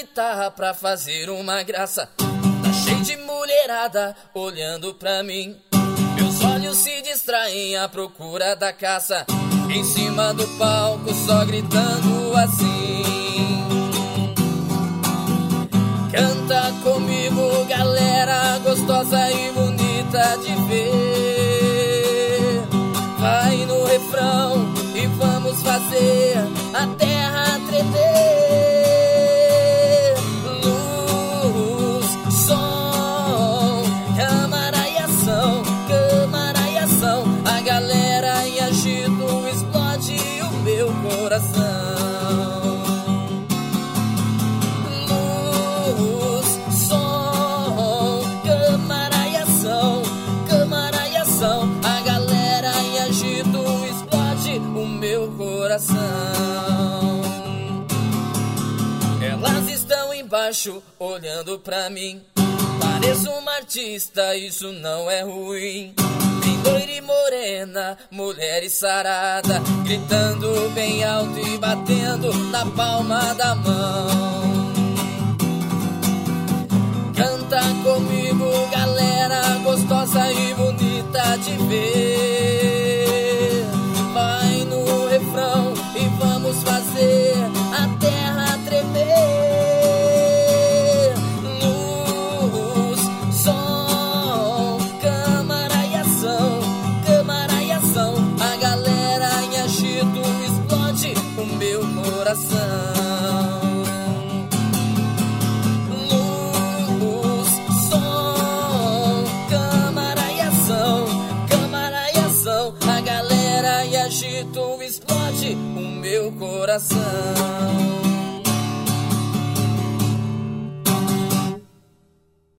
guitarra pra fazer uma graça. Tá cheio de mulherada olhando pra mim. Meus olhos se distraem à procura da caça. Em cima do palco só gritando assim: canta comigo, galera gostosa e bonita de ver. Vai no refrão e vamos fazer a terra tremer. Luz, som, câmara e ação, câmara e ação. A galera em agito explode o meu coração. Luz, som, câmara e ação, câmara e ação. A galera em agito explode o meu coração. Elas estão embaixo olhando pra mim. Pareço uma artista, isso não é ruim. Tem loira e morena, mulher e sarada, gritando bem alto e batendo na palma da mão. Canta comigo, galera gostosa e bonita de ver. Vai no refrão e vamos fazer a terra tremer. Luz, som, câmara e ação, câmara e ação. A galera em agito explode o meu coração. Luz, som, câmara e ação, câmara e ação. A galera em agito explode o meu coração.